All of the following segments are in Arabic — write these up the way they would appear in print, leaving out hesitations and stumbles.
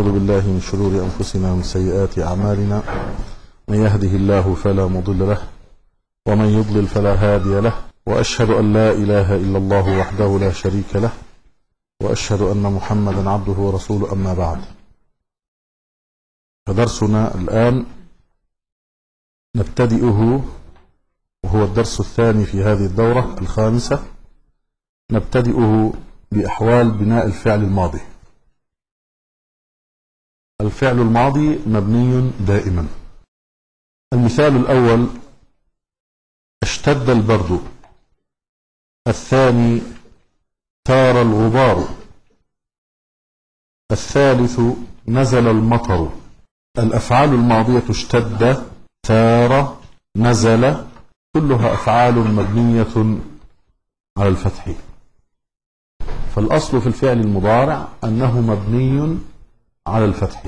ونعوذ بالله من شرور أنفسنا ومن سيئات أعمالنا. من يهده الله فلا مضل له ومن يضلل فلا هادي له، وأشهد أن لا إله إلا الله وحده لا شريك له، وأشهد أن محمدا عبده ورسوله. أما بعد، فدرسنا الآن نبتدئه، وهو الدرس الثاني في هذه الدورة الخامسة. نبتدئه بأحوال بناء الفعل الماضي. الفعل الماضي مبني دائما. المثال الأول: اشتد البرد. الثاني: تار الغبار. الثالث: نزل المطر. الأفعال الماضية اشتد، تار، نزل، كلها أفعال مبنية على الفتح. فالأصل في الفعل المضارع أنه مبني على الفتح.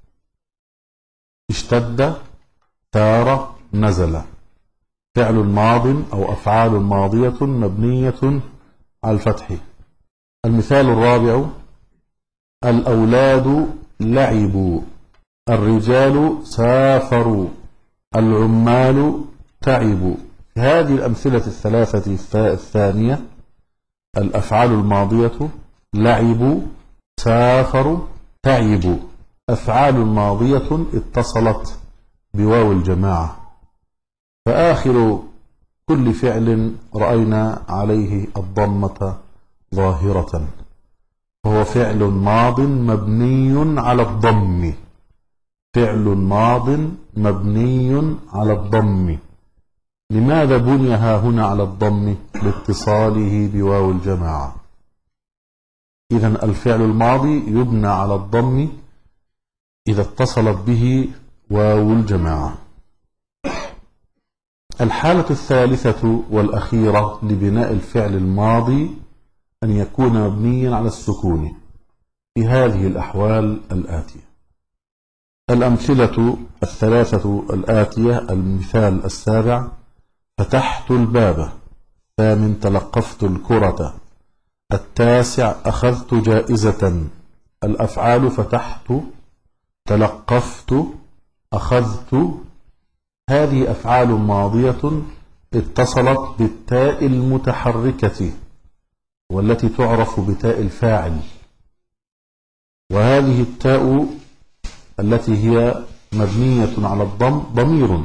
اشتد، تار، نزل، فعل ماض أو أفعال ماضية مبنية على الفتح. المثال الرابع: الأولاد لعبوا. الرجال سافروا. العمال تعبوا. في هذه الأمثلة الثلاثة الثانية الأفعال الماضية لعبوا، سافروا، تعبوا، أفعال ماضية اتصلت بواو الجماعة. فآخر كل فعل رأينا عليه الضمة ظاهرة، وهو فعل ماض مبني على الضم. فعل ماض مبني على الضم. لماذا بني هنا على الضم؟ لاتصاله بواو الجماعة. إذن الفعل الماضي يبنى على الضم إذا اتصلت به واو الجماعة. الحالة الثالثة والأخيرة لبناء الفعل الماضي أن يكون مبنيا على السكون في هذه الأحوال الآتية. الأمثلة الثلاثة الآتية: المثال السابع: فتحت الباب. الثامن: تلقفت الكرة. التاسع: أخذت جائزة. الأفعال: فتحت، تلقفت، أخذت. هذه أفعال ماضية اتصلت بالتاء المتحركة والتي تعرف بتاء الفاعل، وهذه التاء التي هي مبنية على الضم ضمير،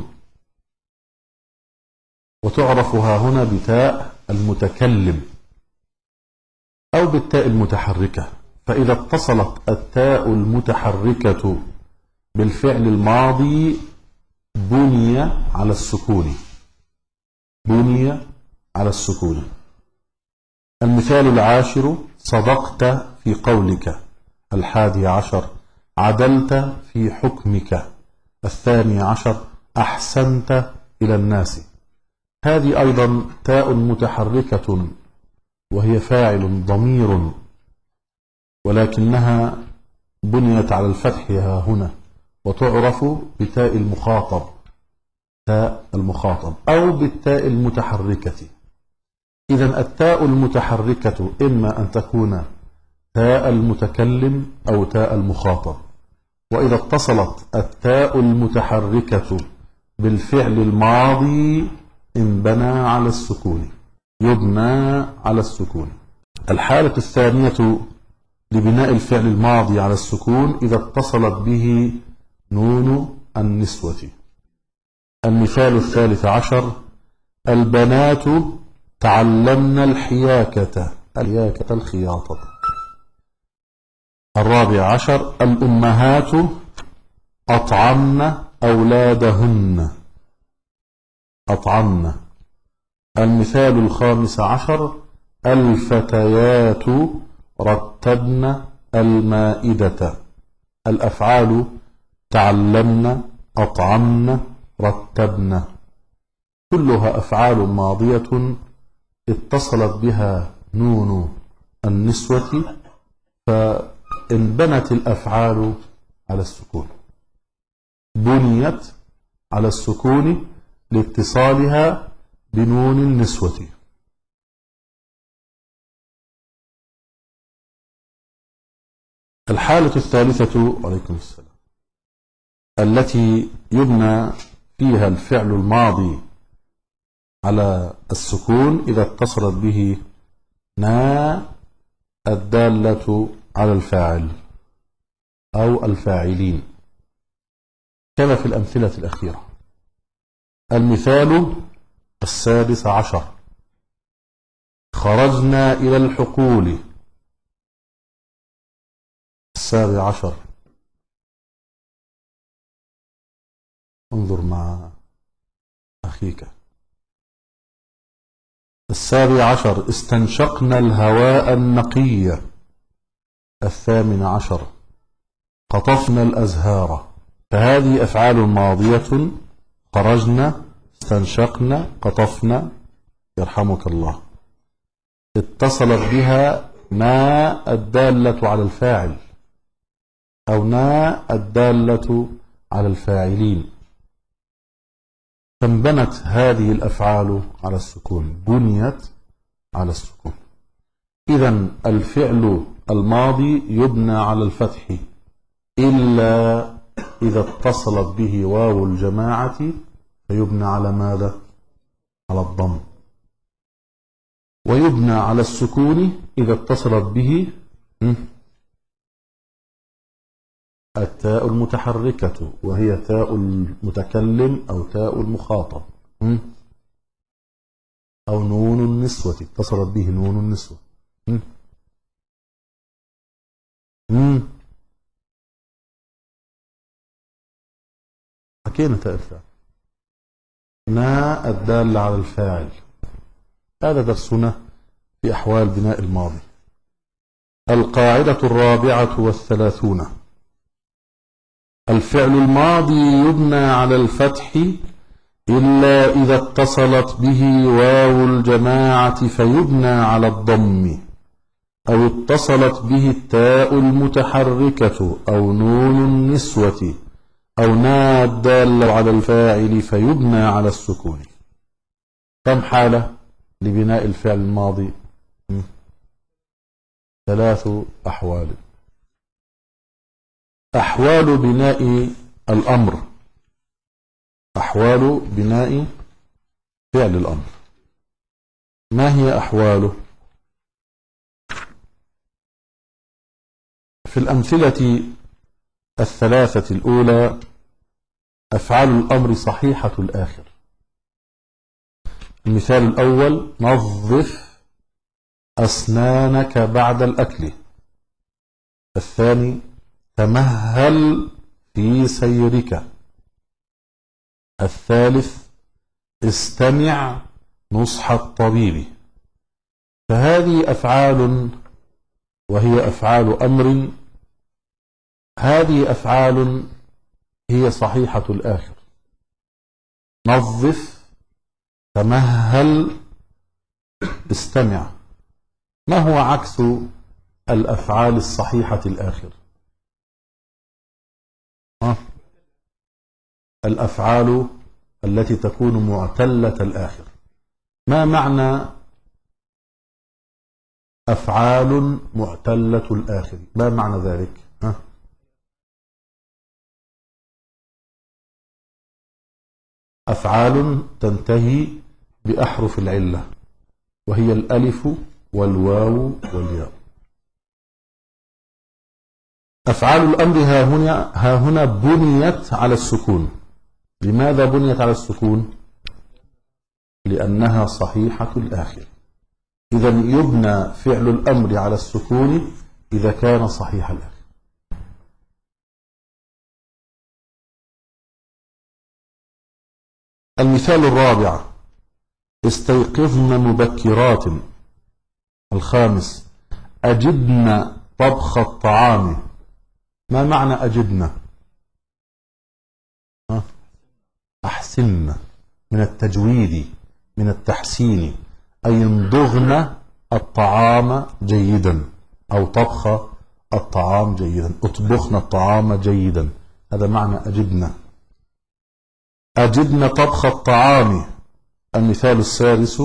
وتعرف هنا بتاء المتكلم أو بالتاء المتحركة. فإذا اتصلت التاء المتحركة بالفعل الماضي بني على السكون. بني على السكون. المثال العاشر: صدقت في قولك. الحادي عشر: عدلت في حكمك. الثاني عشر: أحسنت إلى الناس. هذه أيضا تاء متحركة وهي فاعل ضمير، ولكنها بنيت على الفتح هنا، وتعرف بتاء المخاطب، تاء المخاطب، أو بالتاء المتحركة. إذن التاء المتحركة إما أن تكون تاء المتكلم أو تاء المخاطب. وإذا اتصلت التاء المتحركة بالفعل الماضي انبنى على السكون، يبنى على السكون. الحالة الثانية لبناء الفعل الماضي على السكون إذا اتصلت به نون النسوة. المثال الثالث عشر: البنات تعلمن الحياكة. الحياكة الخياطة. الرابع عشر: الأمهات أطعمن أولادهن. أطعمن. المثال الخامس عشر: الفتيات رتبن المائدة. الأفعال: تعلمن، أطعمن، رتبن، كلها أفعال ماضية اتصلت بها نون النسوة، فانبنت الأفعال على السكون. بنيت على السكون لاتصالها بنون النسوة. الحالة الثالثة عليكم السلام التي يبنى فيها الفعل الماضي على السكون إذا اتصلت به نا الدالة على الفاعل أو الفاعلين كما في الأمثلة الأخيرة. المثال 16 خرجنا إلى الحقول. 17 انظر مع أخيك. 17 استنشقنا الهواء النقي. 18 قطفنا الأزهار. فهذه أفعال ماضية خرجنا استنشقنا قطفنا يرحمك الله اتصلت بها نا الدالة على الفاعل أو نا الدالة على الفاعلين، فانبنت هذه الأفعال على السكون، بنيت على السكون. إذن الفعل الماضي يبنى على الفتح إلا إذا اتصلت به واو الجماعة فيبنى على ماذا؟ على الضم. ويبنى على السكون إذا اتصلت به التاء المتحركة وهي تاء المتكلم أو تاء المخاطب أو نون النسوة اتصلت به نون النسوة. حكينا تاء الفاعل نا الدالة على الفاعل. هذا درسنا في أحوال بناء الماضي. القاعدة 34 الفعل الماضي يبنى على الفتح إلا إذا اتصلت به واو الجماعة فيبنى على الضم أو اتصلت به التاء المتحركة أو نون النسوة أو نا الدالة على الفاعل فيبنى على السكون. كم حالة لبناء الفعل الماضي؟ 3 أحوال. أحوال بناء الأمر، أحوال بناء فعل الأمر. ما هي أحواله؟ في الأمثلة الثلاثة الأولى أفعال الأمر صحيحة الآخر. المثال الأول نظف أسنانك بعد الأكل. الثاني تمهل في سيرك. الثالث استمع نصح الطبيب. فهذه أفعال وهي أفعال أمر، هذه أفعال هي صحيحة الآخر. نظف تمهل استمع. ما هو عكس الأفعال الصحيحة الآخر؟ الأفعال التي تكون معتلة الآخر. ما معنى أفعال معتلة الآخر؟ ما معنى ذلك؟ أفعال تنتهي بأحرف العلة وهي الألف والواو والياء. أفعال الأمر ها هنا بنيت على السكون. لماذا بنيت على السكون؟ لأنها صحيحة الآخر. إذن يبنى فعل الأمر على السكون إذا كان صحيح الآخر. المثال الرابع استيقظن مبكرات. الخامس أجدن طبخ الطعام. ما معنى أجدن؟ أحسن، من التجويد من التحسين، أي انضغن الطعام جيدا أو طبخ الطعام جيدا، اطبخن الطعام جيدا. هذا معنى أجدن. أجدن طبخ الطعام. المثال السادس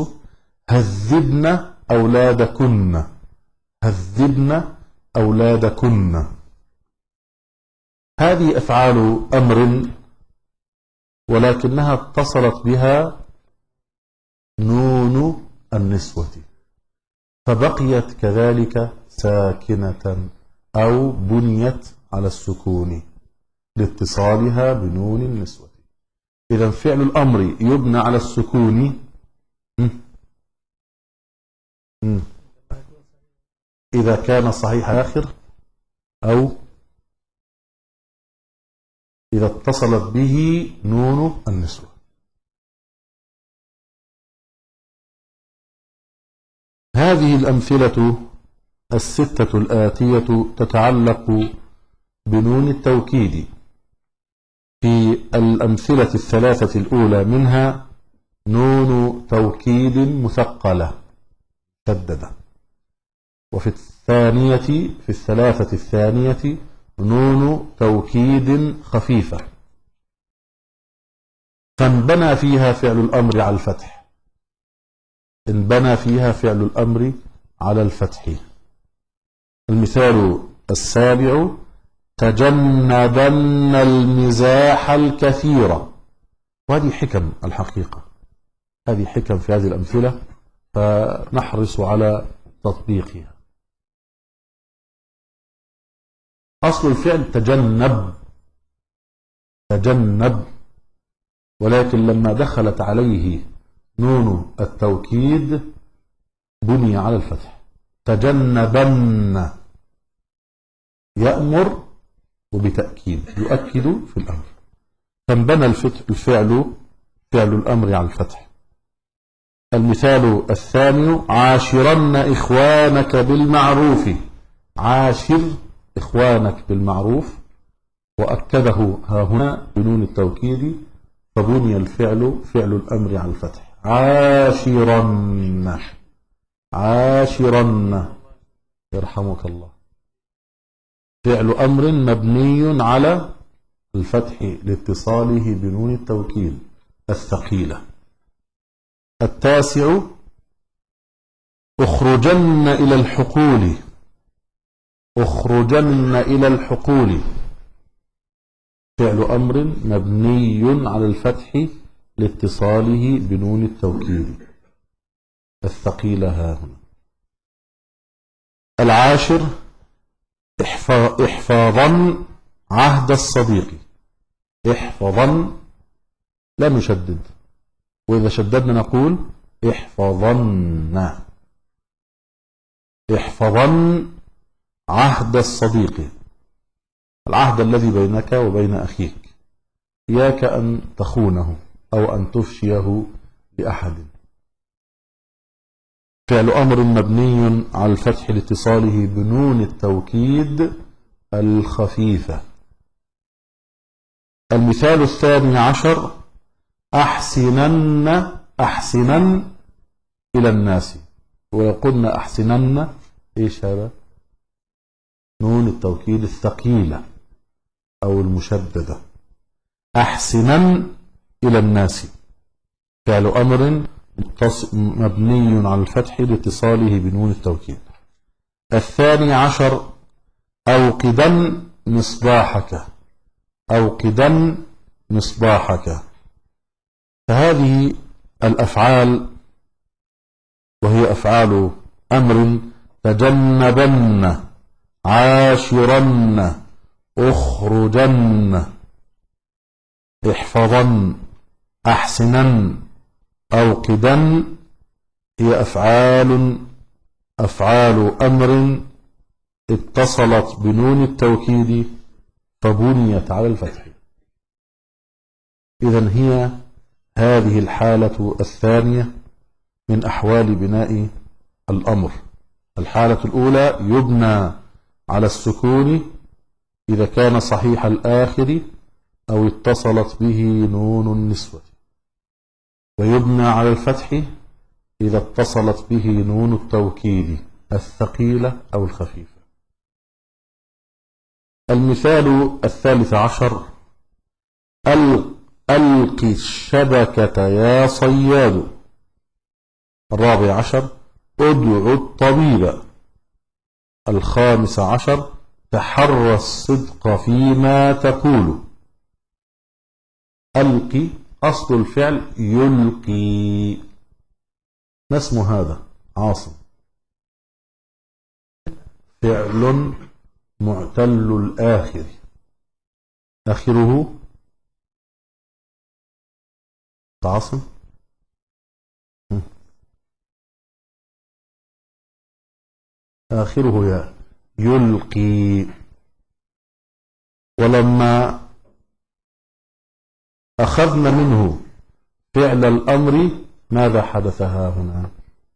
هذبن أولادكن. هذبن أولادكن. هذه أفعال أمر ولكنها اتصلت بها نون النسوة فبقيت كذلك ساكنة أو بنيت على السكون لاتصالها بنون النسوة. إذا فعل الأمر يبنى على السكون إذا كان صحيح آخر أو إذا اتصلت به نون النسوة. هذه الأمثلة الستة الآتية تتعلق بنون التوكيد. في الأمثلة الثلاثة الأولى منها نون توكيد مثقلة شددة، وفي الثلاثة الثانية نون توكيد خفيفة، فانبنى فيها فعل الأمر على الفتح. انبنى فيها فعل الأمر على الفتح. المثال السابع: تجنبن المزاح الكثير. وهذه حكم الحقيقة، هذه حكم في هذه الأمثلة فنحرص على تطبيقها. أصل الفعل تجنب، ولكن لما دخلت عليه نون التوكيد بني على الفتح. تجنبن يأمر وبتأكيد يؤكد في الأمر، فانبنى الفعل فعل الأمر على الفتح. المثال الثاني: عاشرن إخوانك بالمعروف. عاشر إخوانك بالمعروف، وأكده ها هنا بنون التوكيد فبني الفعل فعل الأمر على الفتح. عاشرن يرحمك الله، فعل أمر مبني على الفتح لاتصاله بنون التوكيد الثقيلة. التاسع: اخرجن إلى الحقول. اخرجن إلى الحقول، فعل أمر مبني على الفتح لاتصاله بنون التوكيد الثقيلة ها هنا. العاشر: احفاظا عهد الصديق. احفظا لا نشدد، وإذا شددنا نقول احفظن. احفظا عهد الصديق، العهد الذي بينك وبين أخيك، إياك أن تخونه أو أن تفشيه لأحد. فعل أمر مبني على الفتح لاتصاله بنون التوكيد الخفيفة. المثال الثاني عشر: أحسنن إلى الناس. ويقولنا أحسنن إيش هذا؟ نون التوكيد الثقيلة أو المشددة. أحسنن إلى الناس، فعل أمر مبني على الفتح لاتصاله بنون التوكيد. الثاني عشر: أوقدن مصباحك. أوقدن مصباحك. فهذه الأفعال وهي أفعال أمر: تجنبن، عاشرن، اخرجن، احفظن، أحسنن، أوقدن، هي أفعال أمر اتصلت بنون التوكيد فبنيت على الفتح. إذن هي هذه الحالة الثانية من أحوال بناء الأمر. الحالة الأولى: يبنى على السكون إذا كان صحيح الآخر أو اتصلت به نون النسوة، ويبنى على الفتح إذا اتصلت به نون التوكيد الثقيلة أو الخفيفة. المثال الثالث عشر: ألق الشبكة يا صياد. الرابع عشر: ادع الطبيب. الخامس عشر: تحرى الصدق فيما تقول. ألقي أصل الفعل يلقي. ما اسم هذا عاصم؟ فعل معتل الآخر، آخره عاصم آخره يا يلقي. ولما أخذنا منه فعل الأمر ماذا حدث ها هنا؟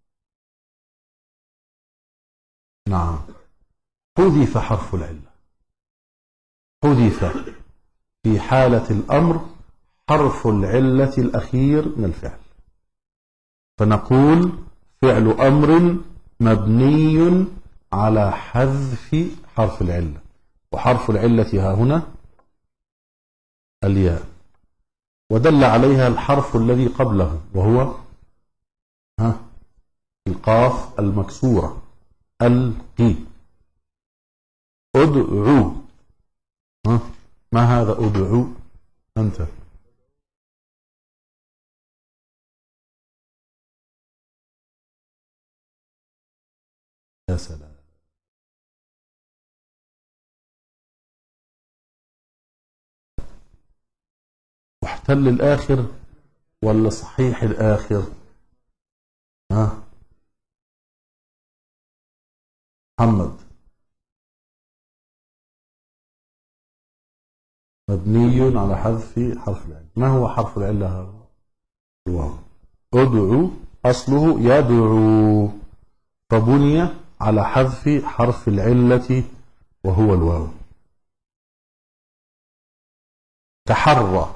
نعم، حذف حرف العلة. حذف في حالة الأمر حرف العلة الأخير من الفعل، فنقول فعل أمر مبني على حذف حرف العلة، وحرف العلة ها هنا الياء، ودل عليها الحرف الذي قبله وهو القاف المكسورة. ألقي. أدعو. ما هذا أدعو؟ أنت يا سلام. محتل الآخر ولا صحيح الآخر؟ محمد. مبني على حذف حرف العلة. ما هو حرف العلة هذا؟ الواو. أدعو أصله يدعو، فبني على حذف حرف العلة وهو الواو. تحرى.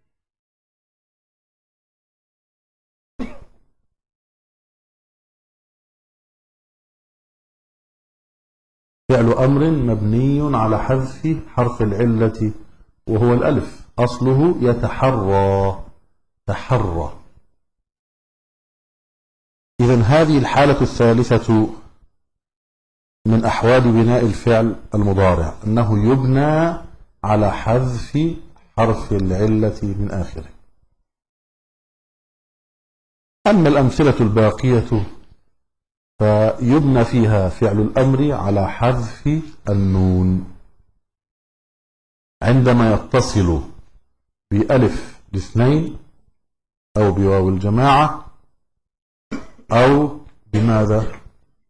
فعل أمر مبني على حذف حرف العلة وهو الألف، أصله يتحرى. تحرى. إذن هذه الحالة الثالثة من أحوال بناء الفعل المضارع، أنه يبنى على حذف حرف العلة من آخره. أما الأمثلة الباقية فيبنى فيها فعل الأمر على حذف النون عندما يتصل بألف الاثنين أو بواو الجماعة أو بماذا؟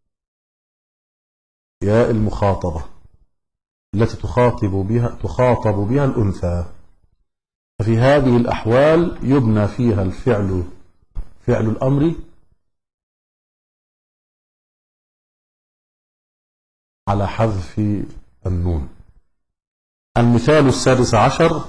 ياء المخاطبة التي تخاطب بها الأنثى. ففي هذه الأحوال يبنى فيها فعل الأمر على حذف النون. المثال السادس عشر: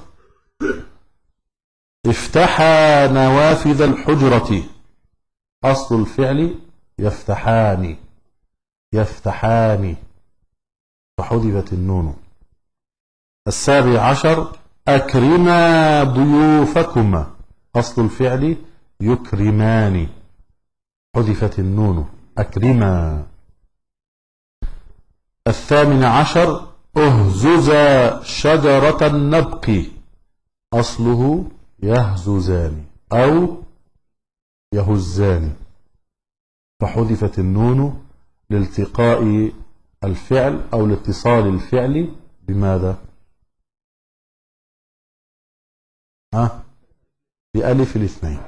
افتحا نوافذ الحجرة. أصل الفعل يفتحان. يفتحان، فحذفت النون. السابع عشر: أكرما ضيوفكما. أصل الفعل يكرمان، حذفت النون. أكرما. الثامن عشر: اهزز شجرة النبق. أصله يهززان أو يهزان، فحذفت النون لالتقاء الفعل أو لاتصال الفعل بماذا؟ بألف الاثنين.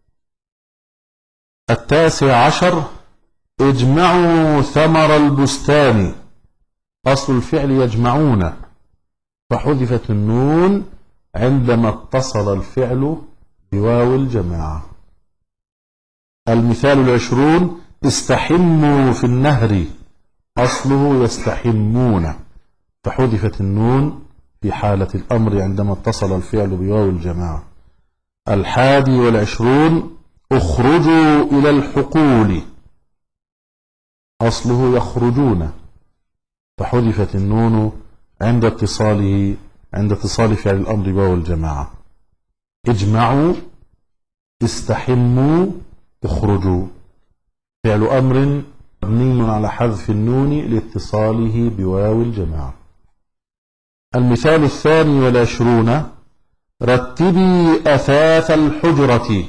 التاسع عشر: اجمعوا ثمر البستان. أصل الفعل يجمعون، فحذفت النون عندما اتصل الفعل بواو الجماعة. المثال العشرون: استحموا في النهر. أصله يستحمون، فحذفت النون في حالة الأمر عندما اتصل الفعل بواو الجماعة. الحادي والعشرون: اخرجوا إلى الحقول. أصله يخرجون، فحذفت النون عند اتصال فعل الأمر بواو الجماعة. اجمعوا، استحموا، اخرجوا. فعل أمر مبني على حذف النون لاتصاله بواو الجماعة. المثال 22 رتبي أثاث الحجرة.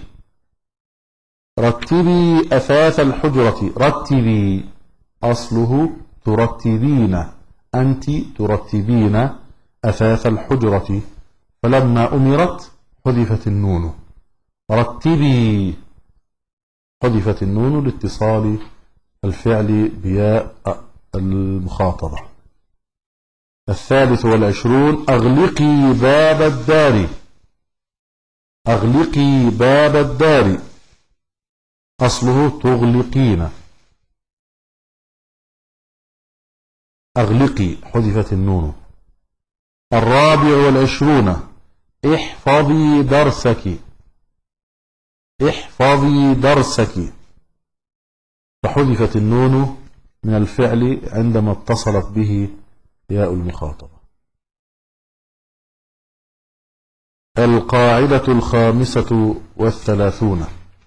رتبي أثاث الحجرة. رتبي أصله ترتبين، أنت ترتبين أثاث الحجرة، فلما أمرت حذفت النون. رتبي حذفت النون لاتصال الفعل بياء المخاطبة. 23 أغلقي باب الدار. أغلقي باب الدار أصله تغلقين. أغلقي حذفت النون. 24 احفظي درسك. احفظي درسك فحذفت النون من الفعل عندما اتصلت به ياء المخاطبة. القاعدة 35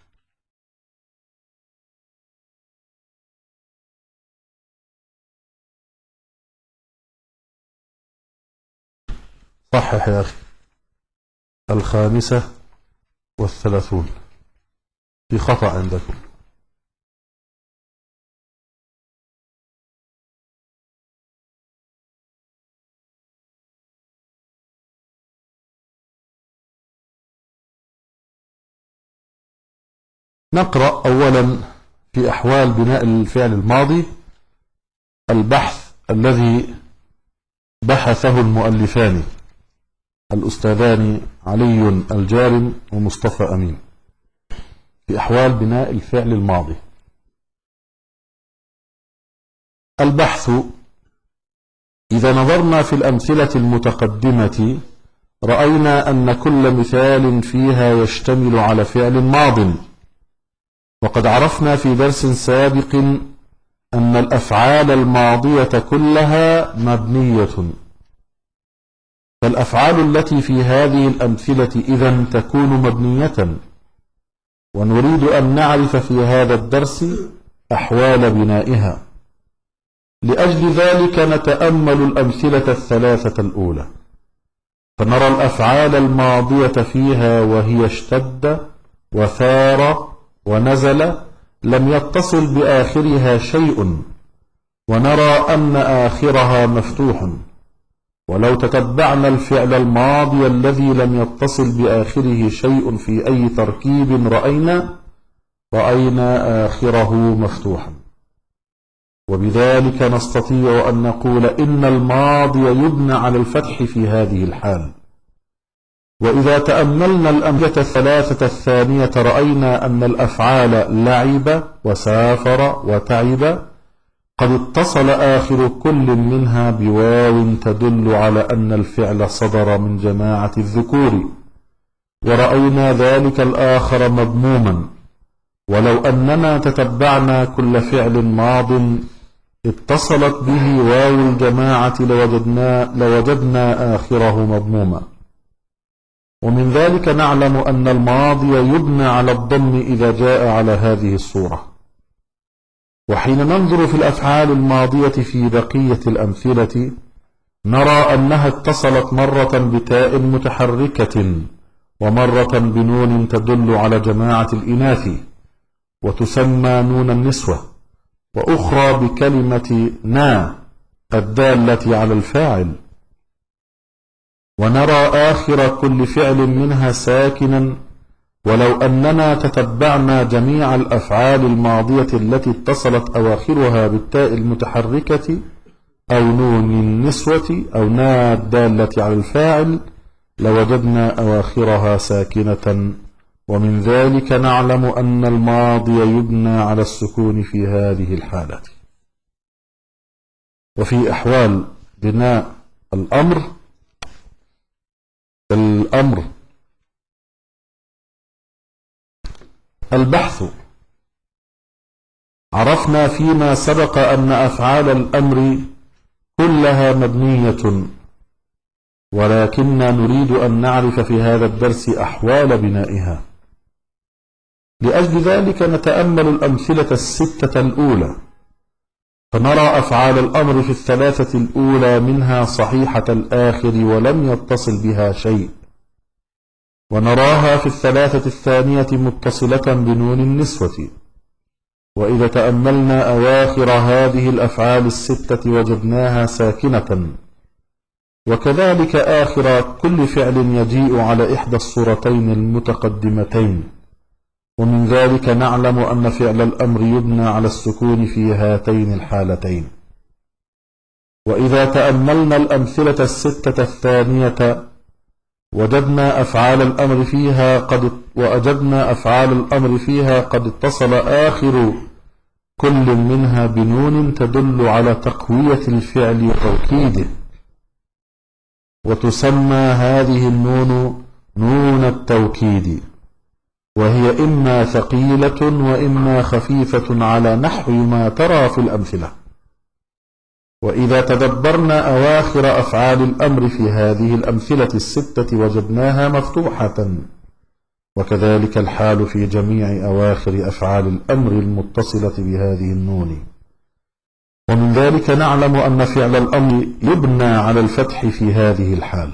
صحح يا أخي. 35 في خطأ عندكم. نقرأ أولا في أحوال بناء الفعل الماضي البحث الذي بحثه المؤلفان الأستاذان علي الجارم ومصطفى أمين في أحوال بناء الفعل الماضي. البحث: إذا نظرنا في الأمثلة المتقدمة رأينا أن كل مثال فيها يشتمل على فعل ماض، وقد عرفنا في درس سابق أن الأفعال الماضية كلها مبنية، فالأفعال التي في هذه الأمثلة إذن تكون مبنية، ونريد أن نعرف في هذا الدرس أحوال بنائها. لأجل ذلك نتأمل الأمثلة الثلاثة الأولى، فنرى الأفعال الماضية فيها وهي اشتد وثار ونزل لم يتصل بآخرها شيء، ونرى أن آخرها مفتوح. ولو تتبعنا الفعل الماضي الذي لم يتصل بآخره شيء في أي تركيب رأينا آخره مفتوحا، وبذلك نستطيع أن نقول إن الماضي يبنى على الفتح في هذه الحال. وإذا تأملنا الأمثلة الثلاثة الثانية رأينا أن الأفعال لعب وسافر وتعب قد اتصل آخر كل منها بواو تدل على أن الفعل صدر من جماعة الذكور، ورأينا ذلك الآخر مضموما. ولو أننا تتبعنا كل فعل ماض اتصلت به واو الجماعة لوجدنا آخره مضموما. ومن ذلك نعلم أن الماضي يبنى على الضم إذا جاء على هذه الصورة. وحين ننظر في الأفعال الماضية في بقية الأمثلة نرى أنها اتصلت مرة بتاء متحركة، ومرة بنون تدل على جماعة الإناث وتسمى نون النسوة، وأخرى بكلمة نا الدالة على الفاعل. ونرى آخر كل فعل منها ساكنا. ولو أننا تتبعنا جميع الأفعال الماضية التي اتصلت أواخرها بالتاء المتحركة أو نون النسوة أو نا الدالة على الفاعل لوجدنا أواخرها ساكنة، ومن ذلك نعلم أن الماضي يبنى على السكون في هذه الحالة. وفي أحوال بناء الأمر البحث: عرفنا فيما سبق أن أفعال الأمر كلها مبنية، ولكننا نريد أن نعرف في هذا الدرس أحوال بنائها. لأجل ذلك نتأمل الأمثلة الستة الأولى، فنرى أفعال الأمر في الثلاثة الأولى منها صحيحة الآخر ولم يتصل بها شيء، ونراها في الثلاثة الثانية متصلة بنون النسوة. وإذا تأملنا أواخر هذه الأفعال الستة وجدناها ساكنة، وكذلك آخر كل فعل يجيء على إحدى الصورتين المتقدمتين، ومن ذلك نعلم أن فعل الأمر يبنى على السكون في هاتين الحالتين. وإذا تأملنا الأمثلة الستة الثانية وجدنا أفعال الأمر فيها قد اتصل آخر كل منها بنون تدل على تقوية الفعل وتوكيده، وتسمى هذه النون نون التوكيد، وهي إما ثقيلة وإما خفيفة على نحو ما ترى في الأمثلة. وإذا تدبرنا أواخر أفعال الأمر في هذه الأمثلة الستة وجدناها مفتوحة، وكذلك الحال في جميع أواخر أفعال الأمر المتصلة بهذه النون. ومن ذلك نعلم أن فعل الأمر يبنى على الفتح في هذه الحال.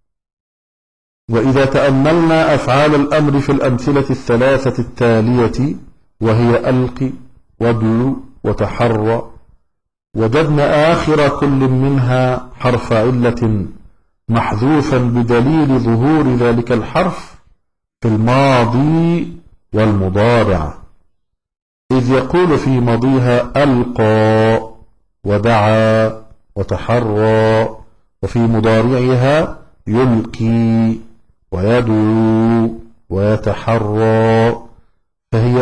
وإذا تأملنا أفعال الأمر في الأمثلة الثلاثة التالية وهي ألق وادع وتحرى، وجدنا آخر كل منها حرف علة محذوفا بدليل ظهور ذلك الحرف في الماضي والمضارع، إذ يقول في ماضيها ألقى ودعا وتحرى، وفي مضارعها يلقي ويدعو ويتحرى، فهي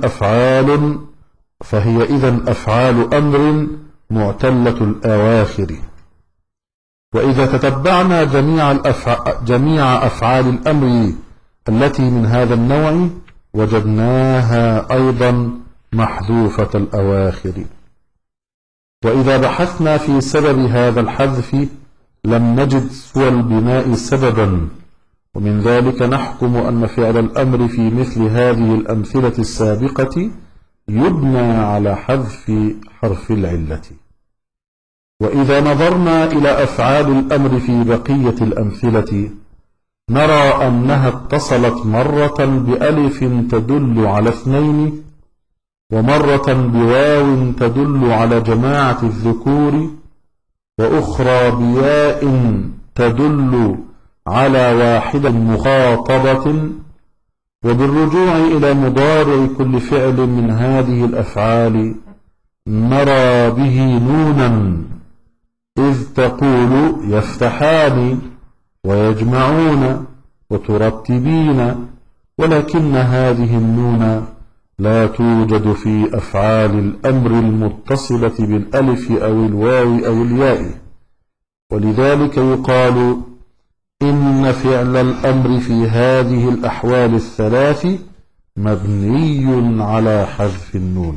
إذن أفعال أمر معتلة الأواخر. وإذا تتبعنا جميع أفعال الأمر التي من هذا النوع وجدناها أيضا محذوفة الأواخر. وإذا بحثنا في سبب هذا الحذف لم نجد سوى البناء سببا، ومن ذلك نحكم أن فعل الأمر في مثل هذه الأمثلة السابقة يبنى على حذف حرف العلة. وإذا نظرنا إلى أفعال الأمر في بقية الأمثلة نرى أنها اتصلت مرة بألف تدل على اثنين، ومرة بواو تدل على جماعة الذكور، وأخرى بياء تدل على واحدة مخاطبة. وبالرجوع إلى مضارع كل فعل من هذه الأفعال نرى به نونا، إذ تقول يفتحان ويجمعون وترتبين، ولكن هذه النون لا توجد في أفعال الأمر المتصلة بالألف أو الواو أو الياء، ولذلك يقال إن فعل الأمر في هذه الأحوال الثلاث مبني على حذف النون.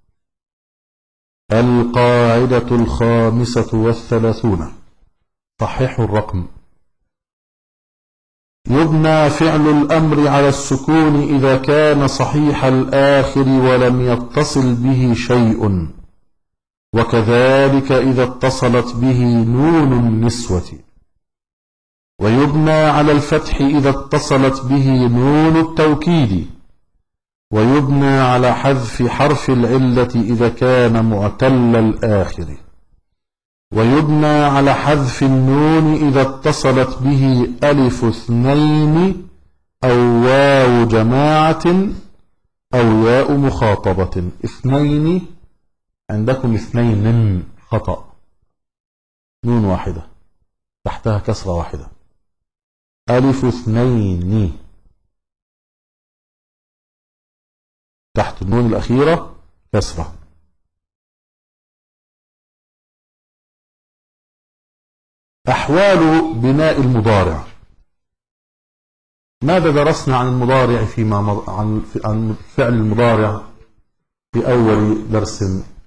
القاعدة 35، صححوا الرقم. يبنى فعل الأمر على السكون إذا كان صحيح الآخر ولم يتصل به شيء، وكذلك إذا اتصلت به نون النسوة. ويبنى على الفتح إذا اتصلت به نون التوكيد، ويبنى على حذف حرف العلة إذا كان معتل الآخر، ويبنى على حذف النون إذا اتصلت به ألف اثنين أو واو جماعة أو ياء مخاطبة. اثنين عندكم اثنين خطأ، نون واحدة تحتها كسرة واحدة، ألف اثنين تحت النون الأخيرة كسرة. أحوال بناء المضارع. ماذا درسنا عن المضارع عن فعل المضارع في أول درس؟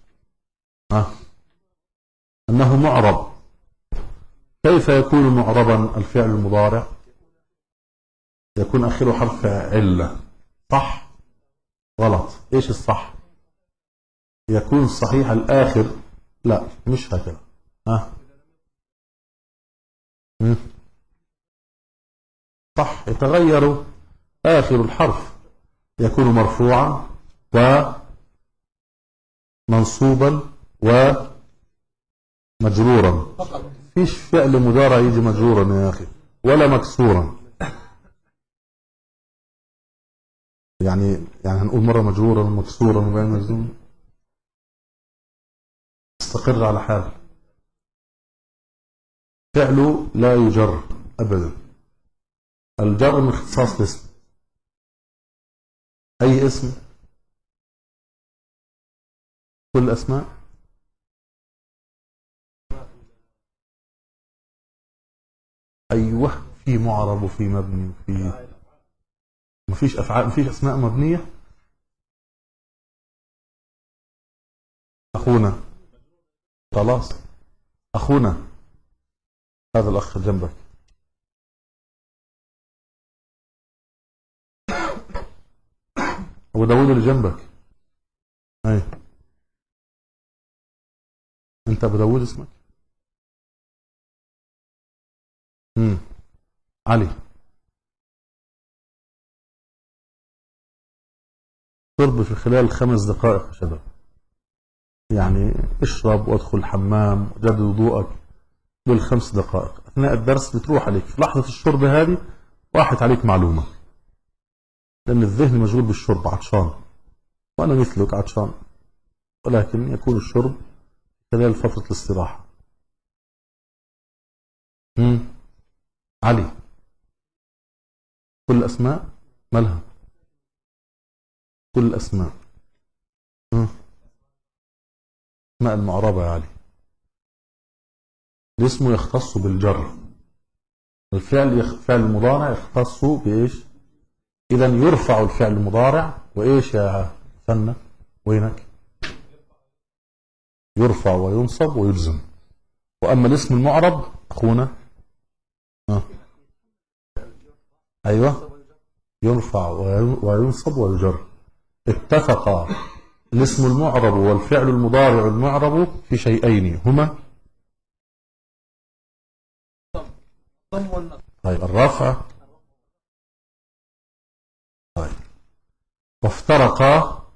أنه معرب. كيف يكون معربا الفعل المضارع؟ يكون آخره حرف علة، صح؟ غلط. إيش الصح؟ يكون صحيح الآخر لا مش هكذا. ها صح، يتغير آخر الحرف، يكون مرفوعا ومنصوبا ومجرورا. فيش فعل مضارع يجي مجرورا يا أخي ولا مكسورا. يعني هنقول مرة مجرورا ومكسورا وبين مجزوم، استقر على حال. فعله لا يجر أبدا، الجر من اختصاص الاسم. أي اسم، كل أسماء. أيوه، في معرب وفي مبني وفي، مفيش أفعال، مفيش أسماء مبنية. أخونا، خلاص أخونا، هذا الأخ جنبك. أبو داوود اللي جنبك. أي أنت أبو داوود اسمك؟ علي. شرب في خلال 5 دقائق يا شباب، يعني اشرب وادخل الحمام وجدد وضوءك بال5 دقائق. أثناء الدرس بتروح عليك في لحظة الشرب هذه راحت عليك معلومة، لأن الذهن مشغول بالشرب، عطشان، وأنا مثلك عطشان، ولكن يكون الشرب خلال فترة الاستراحة. علي، كل الأسماء مالها؟ كل الأسماء. اسماء المعربة يا علي، الاسم يختص بالجر، فعل المضارع يختص بإيش؟ إذا يرفع الفعل المضارع وإيش يا فنة؟ وينك؟ يرفع وينصب ويلزم. وأما الاسم المعرب أخونا، أيوة، يرفع وينصب ويجر. اتفق الاسم المعرب والفعل المضارع المعرب في شيئين هما طيب الرفع، طيب، وافترقا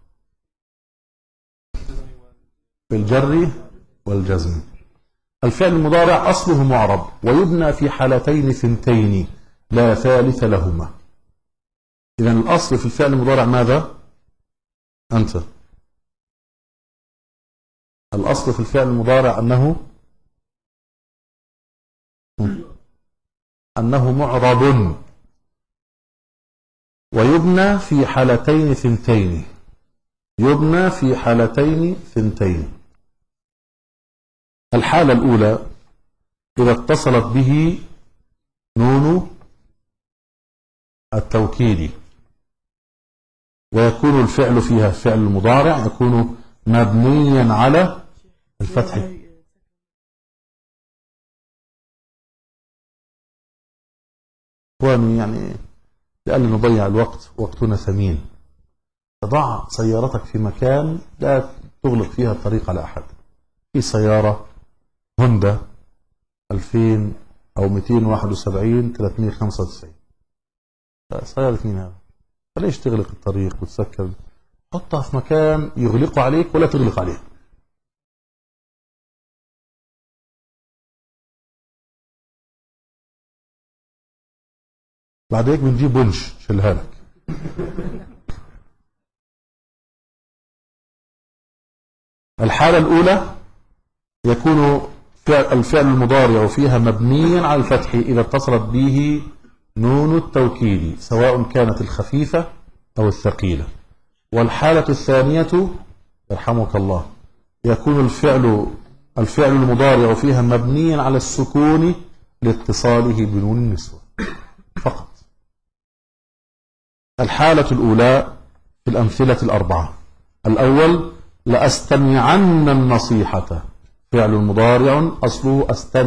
في الجر والجزم. الفعل المضارع أصله معرب ويبنى في حالتين ثنتين لا ثالث لهما. إذن الأصل في الفعل المضارع ماذا؟ أنت الأصل في الفعل المضارع أنه معرب ويبنى في حالتين ثنتين، يبنى في حالتين ثنتين. الحالة الأولى إذا اتصلت به نون التوكيد، ويكون الفعل فيها فعل المضارع يكون مبنيا على الفتح. يعني لأن نضيع الوقت، وقتنا ثمين، تضع سيارتك في مكان لا تغلق فيها الطريق على أحد. في سيارة هوندا 2000 أو 271 395، سيارة مين هذا؟ فليش تغلق الطريق وتسكر؟ حطها في مكان يغلقوا عليك ولا تغلق عليه. بعد هيك بنجيب ونش شيلها لك. الحالة الأولى يكون الفعل المضارع فيها مبنيا على الفتح إذا اتصلت به نون التوكيد سواء كانت الخفيفة أو الثقيلة. والحالة الثانية يرحمك الله يكون الفعل المضارع فيها مبنيا على السكون لاتصاله بنون النسوة فقط. الحالة الأولى في الأمثلة الأربعة: الأول لأستمعن النصيحة، فعل مضارع أصله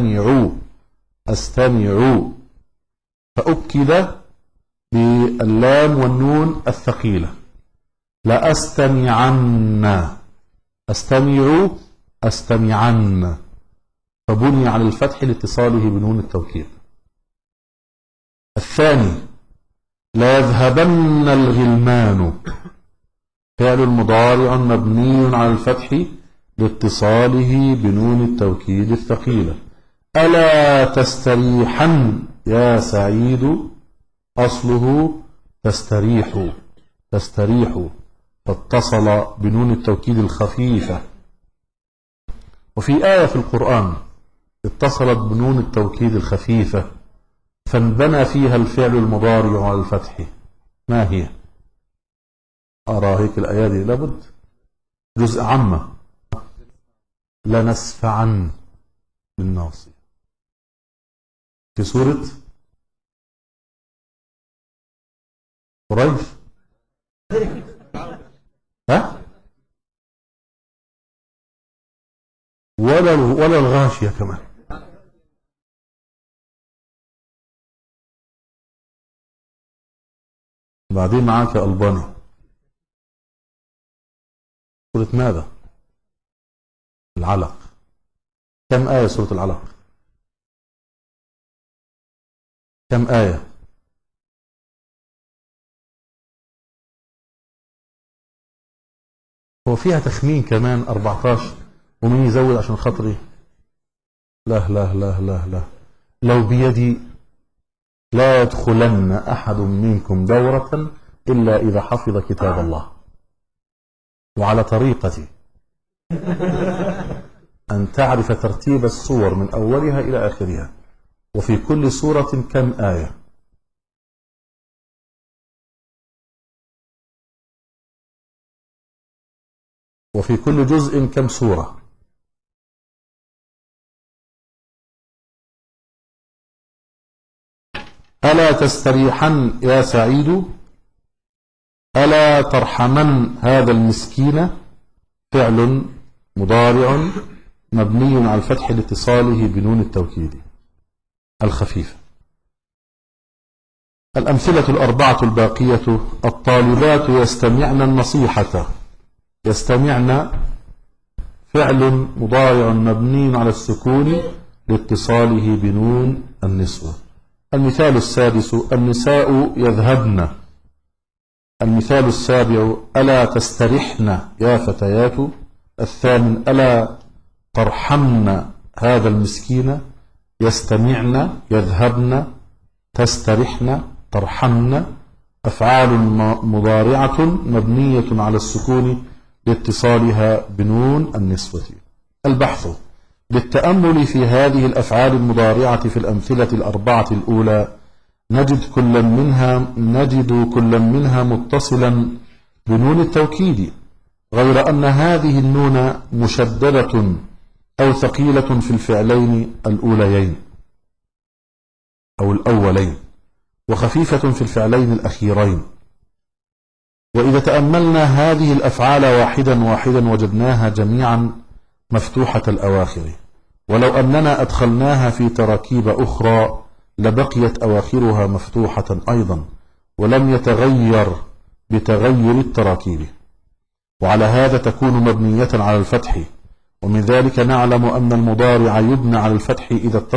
أستمع، فأكد باللام والنون الثقيلة. لأستمعن، أستمع أستمعن، فبني على الفتح لاتصاله بنون التوكيد. الثاني لا يذهبن الغلمان، فعل مضارع مبني على الفتح لاتصاله بنون التوكيد الثقيلة. ألا تستريحن يا سعيد، أصله تستريح، تستريح، فاتصل بنون التوكيد الخفيفة. وفي آية في القرآن اتصلت بنون التوكيد الخفيفة فانبنى فيها الفعل المضارع على الفتح. ما هي؟ أرى هيك الآيات دي لابد جزء عامة. لنسفعن بالناصية في سورة قريش. ها؟ ولا الغاشية كمان. بعدين معاك يا ألباني سورة ماذا؟ العلق. كم آية سورة العلق؟ كم آية؟ هو فيها تخمين كمان 14، ومين يزود عشان خاطري؟ لا لا لا لا لا، لو بيدي لا يدخلن أحد منكم دورة إلا إذا حفظ كتاب الله. وعلى طريقتي أن تعرف ترتيب السور من أولها إلى آخرها، وفي كل سورة كم آية. وفي كل جزء كم سورة. ألا تستريحن يا سعيد، ألا ترحمن هذا المسكين، فعل مضارع مبني على الفتح لاتصاله بنون التوكيد الخفيفة. الأمثلة الأربعة الباقية: الطالبات يستمعن النصيحة. يستمعن فعل مضارع مبني على السكون لاتصاله بنون النسوة. المثال السادس: النساء يذهبن. المثال السابع: ألا تسترحن يا فتيات. الثامن: ألا ترحمن هذا المسكين. يستمعن، يذهبن، تسترحن، ترحمن، أفعال مضارعة مبنية على السكون لاتصالها بنون النسوة. البحث: بالتأمل في هذه الأفعال المضارعة في الأمثلة الأربعة الأولى نجد كل منها متصلا بنون التوكيد، غير أن هذه النون مشددة أو ثقيلة في الفعلين الأوليين أو الأولين، وخفيفة في الفعلين الأخيرين. وإذا تأملنا هذه الأفعال واحدا وجدناها جميعا مفتوحة الأواخر، ولو أننا أدخلناها في تراكيب أخرى لبقيت أواخرها مفتوحة أيضا، ولم يتغير بتغير التراكيب، وعلى هذا تكون مبنية على الفتح. ومن ذلك نعلم أن المضارع يبنى على الفتح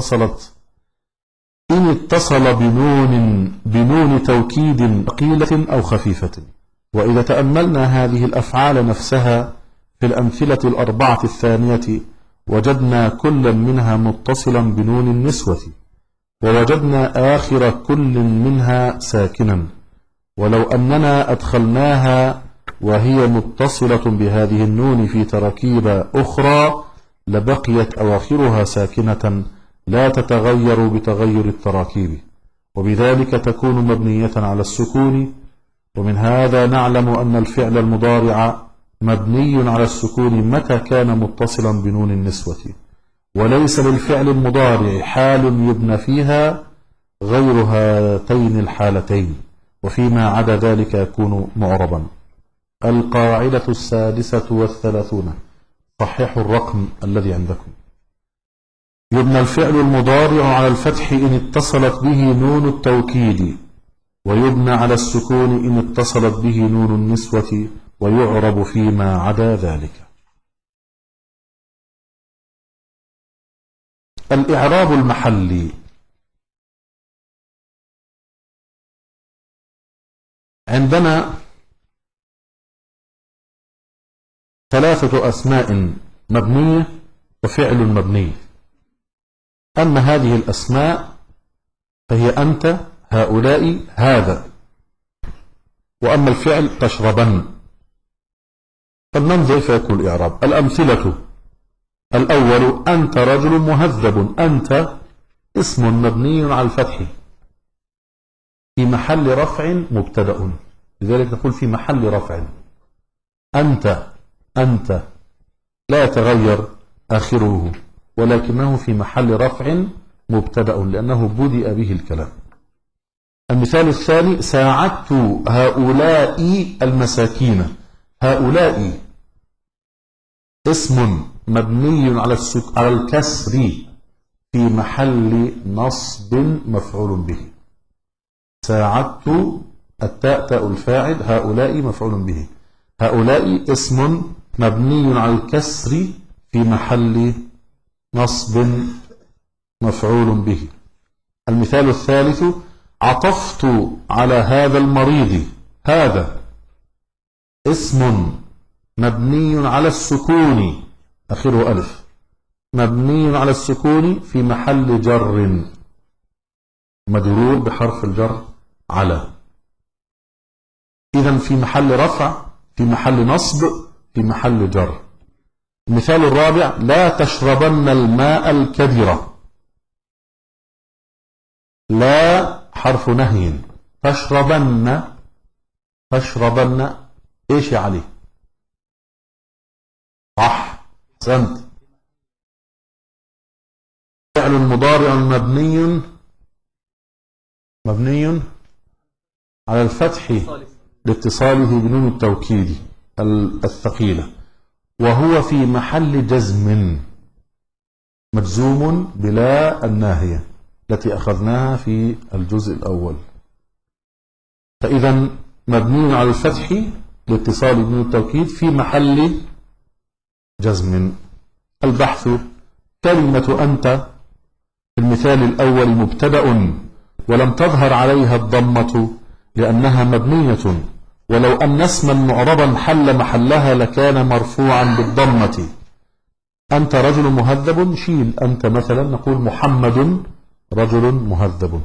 إن اتصل بنون توكيد ثقيلة أو خفيفة. وإذا تأملنا هذه الأفعال نفسها في الأمثلة الأربعة الثانية وجدنا كل منها متصلا بنون النسوة، ووجدنا آخر كل منها ساكنا، ولو أننا أدخلناها وهي متصلة بهذه النون في تراكيب أخرى لبقيت أواخرها ساكنة لا تتغير بتغير التراكيب، وبذلك تكون مبنية على السكون. ومن هذا نعلم أن الفعل المضارع مبني على السكون متى كان متصلا بنون النسوة، وليس للفعل المضارع حال يبنى فيها غير هاتين الحالتين، وفيما عدا ذلك يكون معربا. القاعدة 36، صححوا الرقم الذي عندكم. يبنى الفعل المضارع على الفتح إن اتصلت به نون التوكيد، ويبنى على السكون إن اتصلت به نون النسوة، ويعرب فيما عدا ذلك. الإعراب المحلي. عندنا ثلاثة أسماء مبنية وفعل مبني. أما هذه الأسماء فهي أنت، هؤلاء، هذا. وأما الفعل تشربن. فلننظر فيكون الإعراب. الأمثلة: الأول أنت رجل مهذب. أنت اسم مبني على الفتح في محل رفع مبتدأ، لذلك نقول في محل رفع. أنت لا يتغير آخره، ولكنه في محل رفع مبتدأ لأنه بدأ به الكلام. المثال الثاني: ساعدت هؤلاء المساكين. هؤلاء اسم مبني على الكسر في محل نصب مفعول به. ساعدت، التاء تاء الفاعل، هؤلاء مفعول به. هؤلاء اسم مبني على الكسر في محل نصب مفعول به. المثال الثالث: عطفت على هذا المريض. هذا اسم مبني على السكون، آخره ألف، مبني على السكون في محل جر مجرور بحرف الجر على. إذن في محل رفع، في محل نصب، في محل جر. المثال الرابع: لا تشربن الماء الكدر. لا حرف نهي، تشربن ايش يا علي؟ صح، احسنت. فعل مضارع مبني على الفتح لاتصاله بنون التوكيد الثقيلة، وهو في محل جزم مجزوم بلا الناهية التي أخذناها في الجزء الأول. فإذا مبني على الفتح لاتصال بنون التوكيد في محل جزم. البحث: كلمة أنت في المثال الأول مبتدأ ولم تظهر عليها الضمة لأنها مبنية، ولو أن اسما معربا حل محلها لكان مرفوعا بالضمة. أنت رجل مهذب، شيل أنت مثلا، نقول محمد رجل مهذب.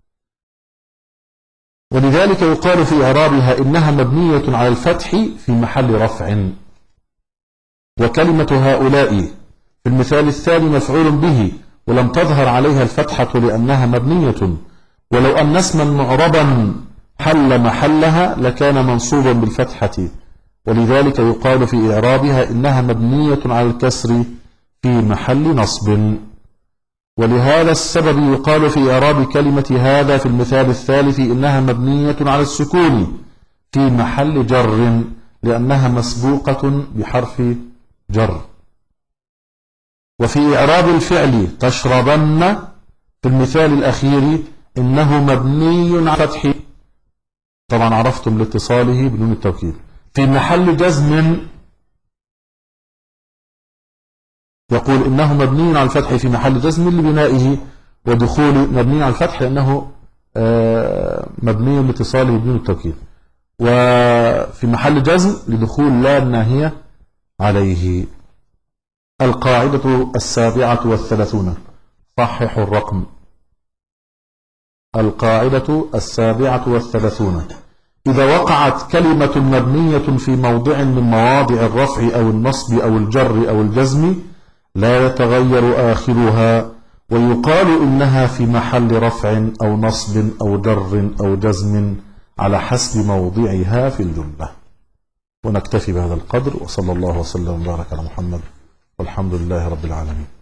ولذلك يقال في إعرابها إنها مبنية على الفتح في محل رفع. وكلمة هؤلاء في المثال الثاني مفعول به ولم تظهر عليها الفتحة لأنها مبنية، ولو أن اسما معربا حل محلها لكان منصوبا بالفتحة، ولذلك يقال في إعرابها إنها مبنية على الكسر في محل نصب. ولهذا السبب يقال في إعراب كلمة هذا في المثال الثالث إنها مبنية على السكون في محل جر لأنها مسبوقة بحرف جر. وفي إعراب الفعل تشربن في المثال الأخير إنه مبني على الفتح، طبعا عرفتم لاتصاله بنون التوكيد، في محل جزم. يقول إنه مبني على الفتح في محل جزم لبنائه ودخول مبني على الفتح لأنه مبني لاتصاله بنون التوكيد، وفي محل جزم لدخول لا الناهية عليه. القاعدة 37، صححوا الرقم. القاعدة 37: إذا وقعت كلمة مبنية في موضع من مواضع الرفع أو النصب أو الجر أو الجزم لا يتغير آخرها، ويقال إنها في محل رفع أو نصب أو جر أو جزم على حسب موضعها في الجملة. ونكتفي بهذا القدر، وصلى الله وسلم وبارك على محمد، والحمد لله رب العالمين.